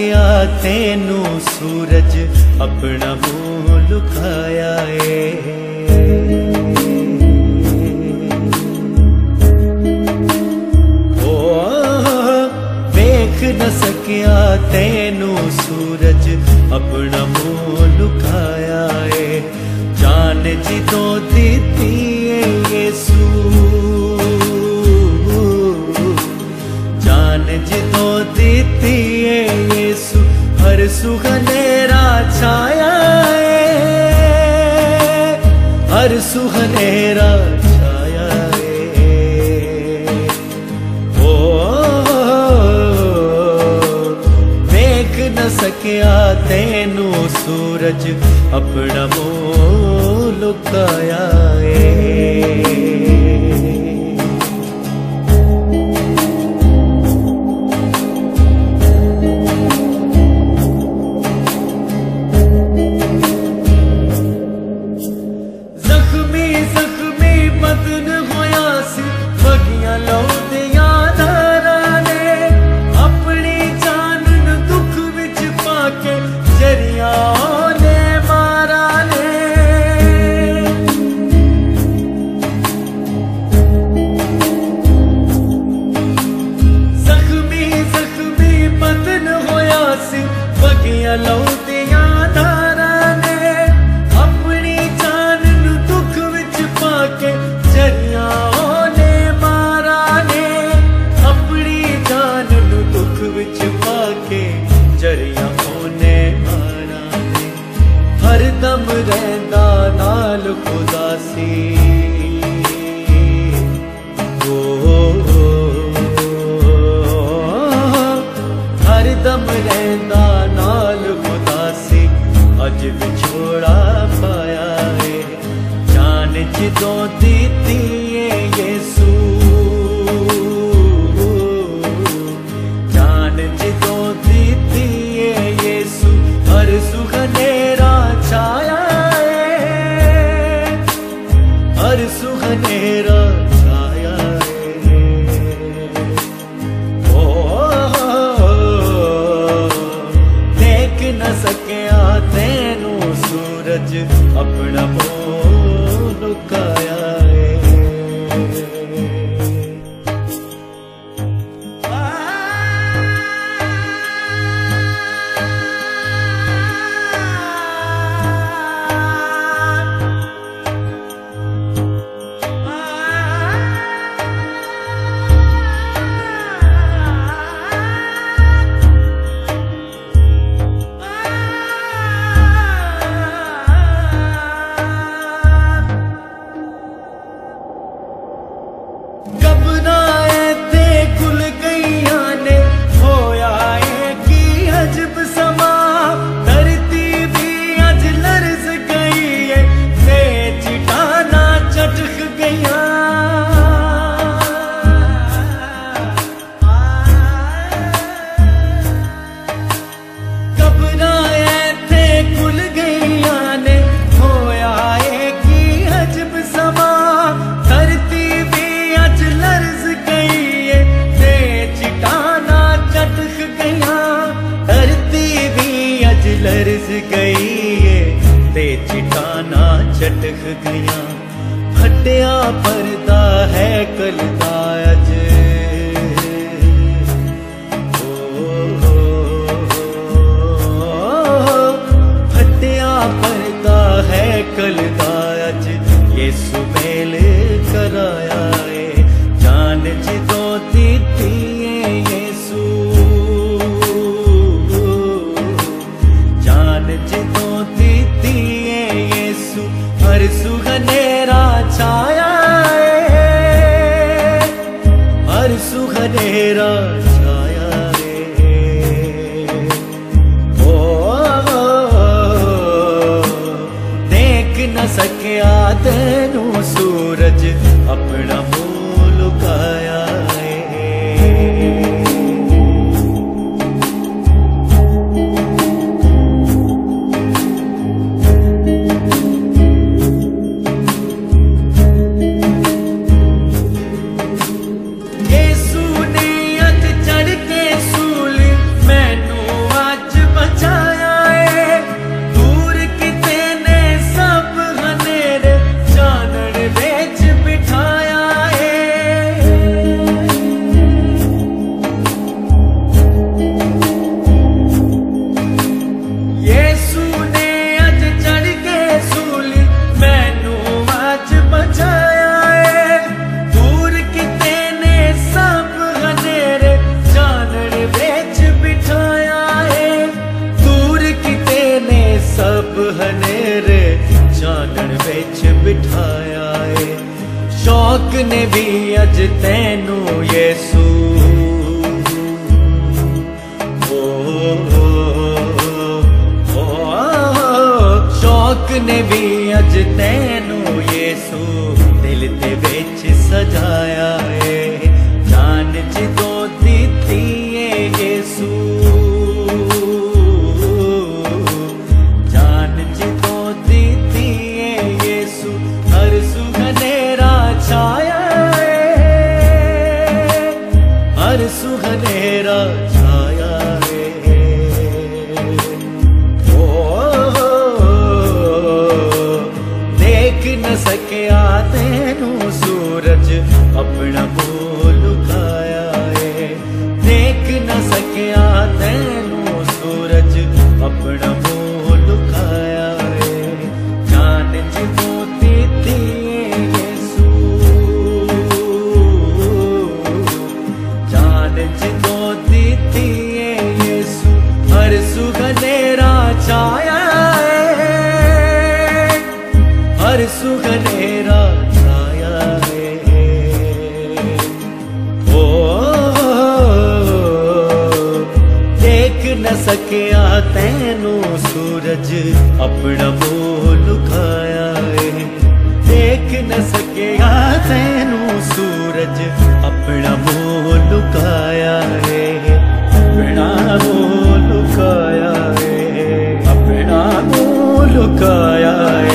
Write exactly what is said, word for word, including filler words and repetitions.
सकिया तेनू सूरज अपना मुंह लुकाया है। ओ देख न सकिया तेनू सूरज अपना मुंह लुकाया है। जान जिदों दीती है यीशु, जान जिदों दीती है यीशु, हर सुहनेरा छाया है, हर सुहनेरा छाया है। ओ देख न सकिया तेनू सूरज अपना मुंह लुकाया है। हरदम रहंदा नाल खुदा सी, ओ हरदम रहंदा नाल खुदा सी, अज विछोड़ा पाया है। जान जिदों दीती है यीशु, जान जिदों दीती है यीशु, हर सुहनेरा छाया है, हर सुहनेरा छाया है। ओ देख न सकिया तेनू सूरज अपना मुंह लुकाया है। लर्ज गई है ते चिटाना चटक गया, फटिया पर्दा है कल दा अज। फटिया पर्दा है कल दा अज, यीशु मेल कराया है। जान जिदों दीती है यीशु, जिदों दीती है यीशु, हर सुहनेरा छाया है, हर सुहनेरा छाया है। ओ देख न सकिया तेनू सूरज अपना मुंह लुकाया है। यीशु ने अज चढ़ के सूली मैनू आज सब हनेरे चानण विच बिठाया है। शौक ने भी अज तैनू येसू ओ, ओ, ओ, ओ शौक ने भी अज तैनू येसू दिल दे विच सजाया है। जान जिदों दित्ती है येसू, जान जिदों दित्ती है येसू, हर सुहनेरा छाया है, हर सुहनेरा छाया है। ओ देख न सकिया तैनू सूरज अपना मुँह लुकाया है। देख न सकिया तैनू सूरज अपना मुँह लुकाया है। जान जिदों दित्ती है येसू, जान जिदों दित्ती है येसू, हर सुगनेरा छाया है, हर सुगनेरा छाया है। ओ देख न सकिया तैनू सूरज अपना मुँह लुकाया है। देख न सकिया तैनू सूरज अपना मुँह लुकाया है। अपना मुँह लुकाया है, अपना मुँह लुकाया है।